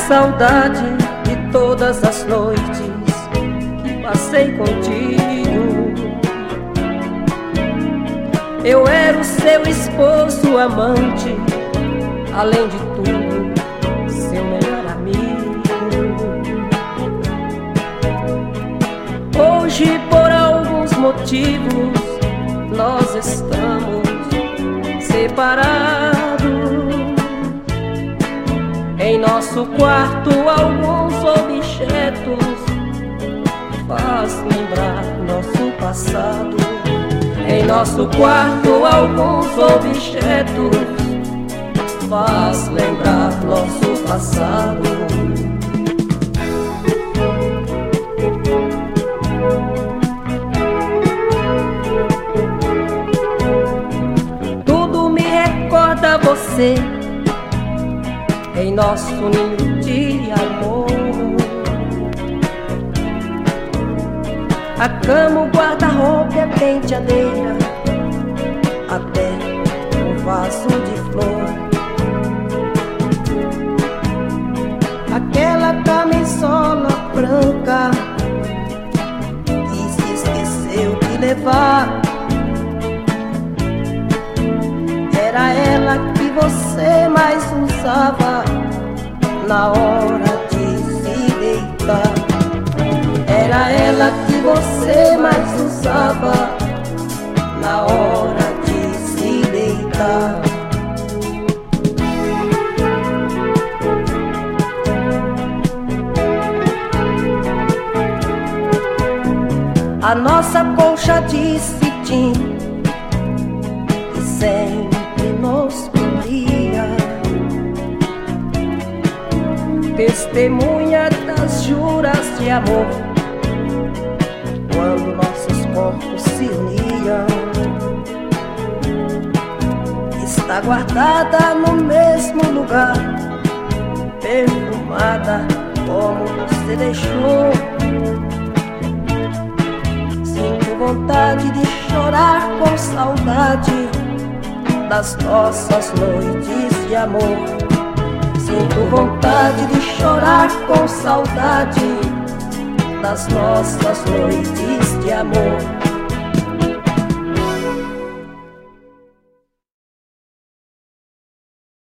saudade de todas as noites que passei contigo. Eu era o seu esposo, amante, além de tudo, seu melhor amigo. Hoje, por alguns motivos, nós estamos separados. Em nosso quarto, alguns objetos faz lembrar nosso passado. Em nosso quarto, alguns objetos faz lembrar nosso passado. Tudo me recorda você em nosso ninho de amor. A cama, o guarda-roupa e a penteadeira, até um vaso de flor. Aquela camisola branca que se esqueceu de levar, era ela que você mais usava na hora de se deitar. Era ela que você mais usava na hora de se deitar. A nossa colcha de cetim que sempre nos cobria, testemunha das juras de amor, quando nossos corpos se uniam. Está guardada no mesmo lugar, perfumada como você deixou. Sinto vontade de chorar com saudade das nossas noites de amor. Sinto vontade de chorar com saudade das nossas noites de amor.